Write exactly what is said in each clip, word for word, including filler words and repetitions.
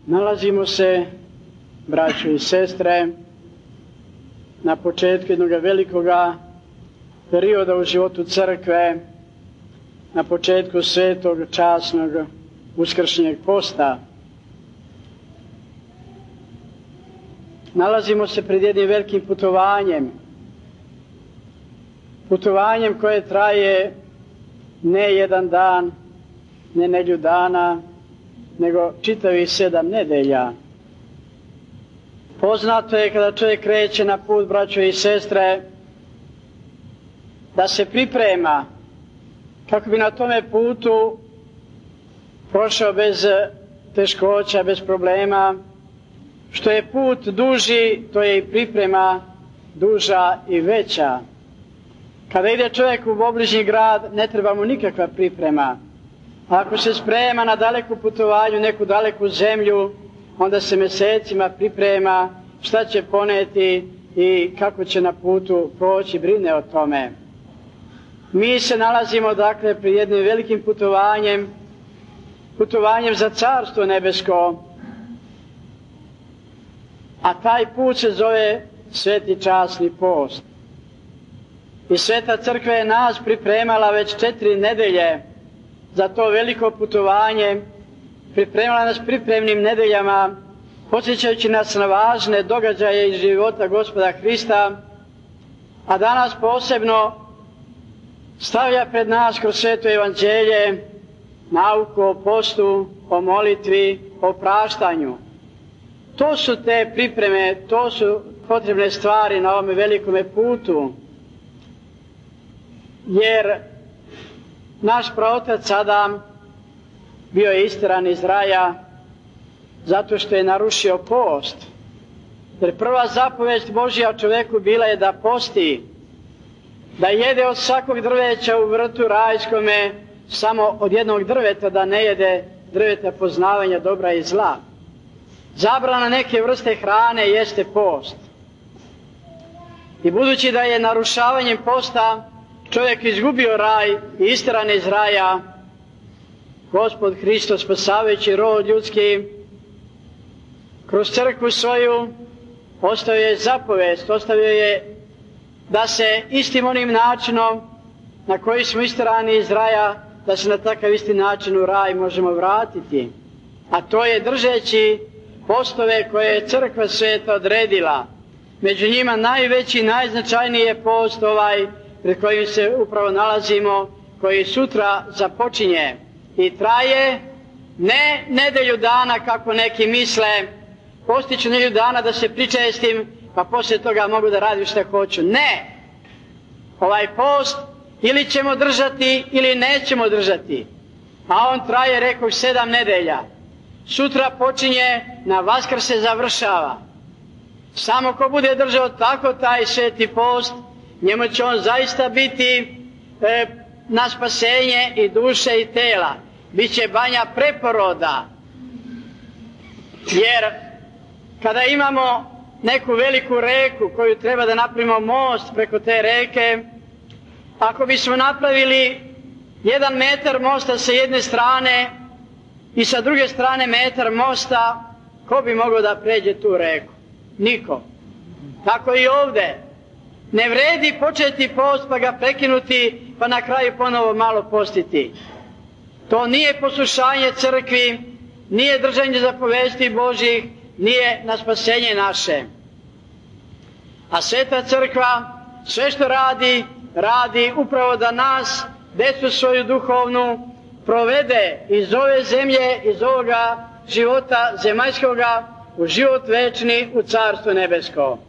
Nalazimo se, braćo i sestre, na početku jednog velikoga perioda u životu crkve, na početku svetog, časnog, uskršnjeg posta. Nalazimo se pred jednim velikim putovanjem, putovanjem koje traje ne jedan dan, ne nedjelju dana, nego čitavih sedam nedelja. Poznato je kada čovjek kreće na put, braćo i sestre, da se priprema kako bi na tome putu prošao bez teškoća, bez problema. Što je put duži, to je i priprema duža i veća. Kada ide čovjek u obližnji grad, ne treba mu nikakva priprema. A ako se sprema na daleku putovanju, neku daleku zemlju, onda se mjesecima priprema šta će poneti i kako će na putu proći, brine o tome. Mi se nalazimo dakle pred jednim velikim putovanjem, putovanjem za Carstvo nebesko, a taj put se zove Sveti časni post. I Sveta crkva je nas pripremala već četiri nedelje za to veliko putovanje, pripremala nas pripremnim nedeljama, podsjećajući nas na važne događaje iz života Gospoda Hrista, a danas posebno stavlja pred nas kroz Sveto evanđelje nauku o postu, o molitvi, o praštanju. To su te pripreme, to su potrebne stvari na ovome velikome putu, jer naš praotac Adam bio je istjeran iz raja zato što je narušio post. Jer prva zapovijest Božja čovjeku bila je da posti, da jede od svakog drveća u vrtu rajskome, samo od jednog drveta da ne jede, drveta poznavanja dobra i zla. Zabrana neke vrste hrane jeste post. I budući da je narušavanjem posta čovjek izgubio raj i istjeran iz raja, Gospod Hristos spasavajući rod ljudski kroz crkvu svoju ostavio je zapovijest, ostavio je da se istim onim načinom na koji smo istjerani iz raja, da se na takav isti način u raj možemo vratiti. A to je držeći postove koje je crkva sveta odredila. Među njima najveći, najznačajniji je post ovaj pred kojim se upravo nalazimo, koji sutra započinje i traje ne nedelju dana kako neki misle, postiću nedelju dana da se pričestim pa poslije toga mogu da radim što hoću. Ne! Ovaj post ili ćemo držati ili nećemo držati. A on traje, rekoh, sedam nedelja. Sutra počinje, na Vaskrs se završava. Samo ko bude držao tako taj sveti post, njemu će on zaista biti e, na spasenje i duše i tela. Biće banja preporoda. Jer kada imamo neku veliku reku koju treba da napravimo most preko te reke, ako bismo napravili jedan metar mosta sa jedne strane i sa druge strane metar mosta, ko bi mogao da pređe tu reku? Niko. Tako i ovdje. Ne vredi početi post pa ga prekinuti pa na kraju ponovo malo postiti. To nije poslušanje crkvi, nije držanje zapovesti Božjih, nije na spasenje naše. A Sveta crkva sve što radi, radi upravo da nas, decu svoju duhovnu, provede iz ove zemlje, iz ovoga života zemaljskoga u život večni, u Carstvo nebesko.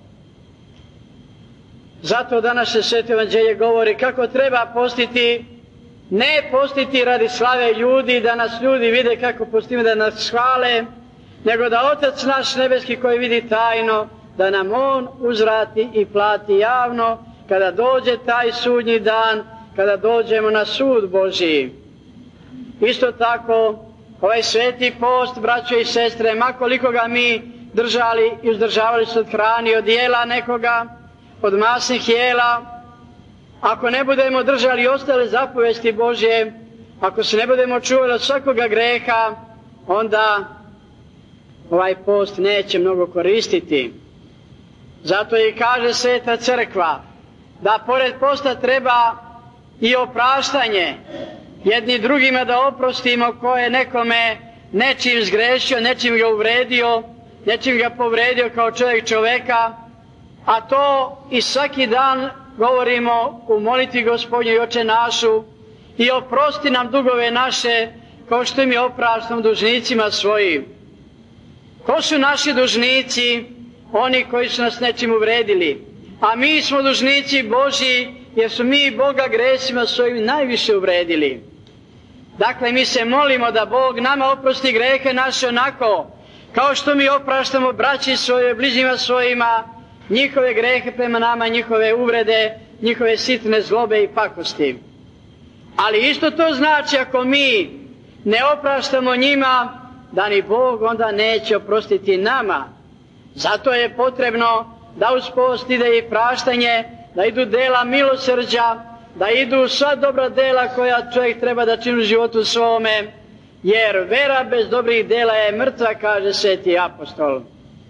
Zato danas se Sveto evanđelje govori kako treba postiti, ne postiti radi slave ljudi, da nas ljudi vide kako postimo, da nas hvale, nego da Otac naš nebeski koji vidi tajno, da nam On uzvrati i plati javno kada dođe taj sudnji dan, kada dođemo na sud Božji. Isto tako, ovaj sveti post, braćo i sestre, makoliko ga mi držali i uzdržavali se od hrani, od jela nekoga, od masnih jela, ako ne budemo držali ostale zapovesti Božje, ako se ne budemo čuvali od svakoga greha, onda ovaj post neće mnogo koristiti. Zato i kaže Sveta Crkva da pored posta treba i opraštanje jedni drugima, da oprostimo ko je nekome nečim zgrešio, nečim ga uvredio, nečim ga povredio kao čovjek čovjeka, a to i svaki dan govorimo u molitvi Gospodnjoj i Oče našu, i oprosti nam dugove naše kao što mi opraštamo dužnicima svojim. Ko su naši dužnici? Oni koji su nas nečim uvredili. A mi smo dužnici Božji, jer su mi Boga gresima svojim najviše uvredili. Dakle, mi se molimo da Bog nama oprosti grehe naše onako kao što mi opraštamo braći svoje, bližnjima svojima, njihove grehe prema nama, njihove uvrede, njihove sitne zlobe i pakosti. Ali isto to znači, ako mi ne opraštamo njima, da ni Bog onda neće oprostiti nama. Zato je potrebno da uz post ide i praštanje, da idu dela milosrđa, da idu sva dobra dela koja čovjek treba da čini u životu svome, jer vera bez dobrih dela je mrtva, kaže sveti apostol.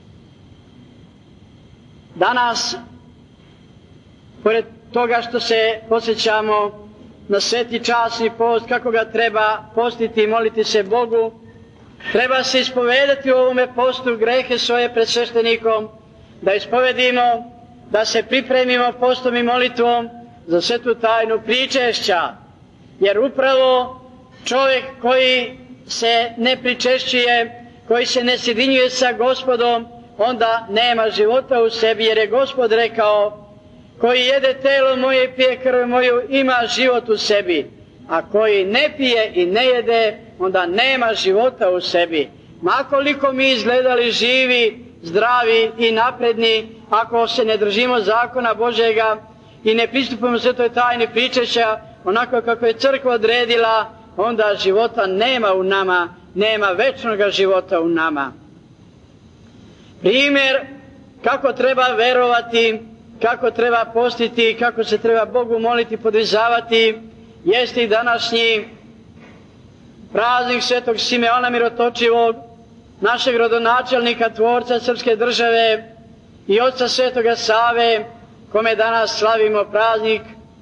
Danas, pored toga što se posjećamo na sveti časni post, kako ga treba postiti i moliti se Bogu, treba se ispovedati u ovome postu grehe svoje pred sveštenikom, da ispovedimo, da se pripremimo postom i molitvom za svetu tajnu pričešća, jer upravo čovjek koji se ne pričešćuje, koji se ne sjedinjuje sa Gospodom, onda nema života u sebi, jer je Gospod rekao: koji jede telo moje i pije krv moju ima život u sebi, a koji ne pije i ne jede, onda nema života u sebi. Ma koliko mi izgledali živi, zdravi i napredni, ako se ne držimo zakona Božjega i ne pristupimo svetoj tajni pričešća onako kako je crkva odredila, onda života nema u nama, nema večnoga života u nama. Primjer kako treba verovati, kako treba postiti, kako se treba Bogu moliti, podvizavati, jeste i današnji praznik svetog Simeona Mirotočivog, našeg rodonačelnika, tvorca srpske države, i oca svetoga Save, kome danas slavimo praznik.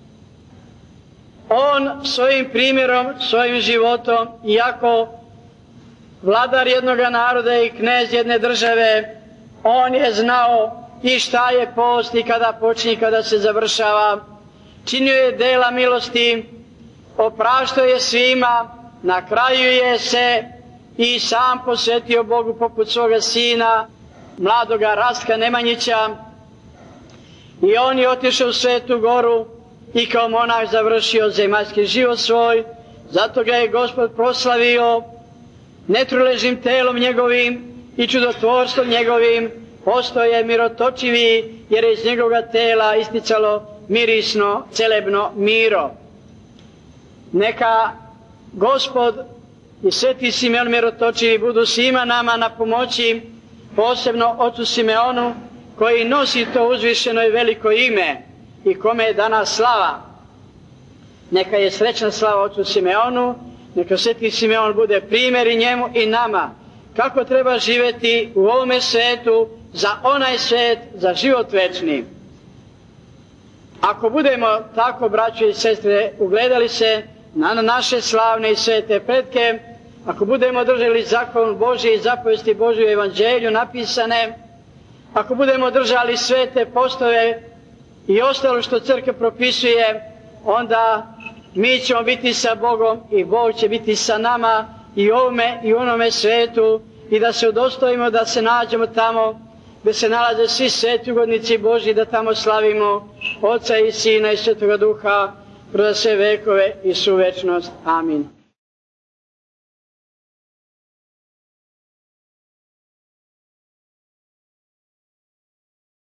On svojim primjerom, svojim životom, iako vladar jednog naroda i knez jedne države, on je znao i šta je post i kada počinje i kada se završava. Činio je dela milosti, opraštao je svima, na kraju je se i sam posvetio Bogu poput svoga sina, mladoga Rastka Nemanjića, i on je otišao u Svetu Goru i kao monah završio zemaljski život svoj. Zato ga je Gospod proslavio netruležnim telom njegovim i čudotvorstvom njegovim. Postao je mirotočivi, jer je iz njegovoga tela isticalo mirisno, celebno miro. Neka Gospod i sveti Simeon Mirotočivi budu svima nama na pomoći, posebno ocu Simeonu, koji nosi to uzvišeno i veliko ime i kome je danas slava. Neka je srećna slava ocu Simeonu, neka sveti Simeon bude primjer i njemu i nama kako treba živjeti u ovome svetu, za onaj svet, za život večni. Ako budemo tako, braćo i sestre, ugledali se na naše slavne i svete pretke, ako budemo držali zakon Božji i zapovesti Božju evanđelju napisane, ako budemo držali svete postove i ostalo što crkva propisuje, onda mi ćemo biti sa Bogom i Bog će biti sa nama i ovome i onome svetu, i da se udostojimo da se nađemo tamo gdje se nalaze svi sveti ugodnici Božji, da tamo slavimo Oca i Sina i Svetoga Duha kroz sve vekove i svu večnost. Amin.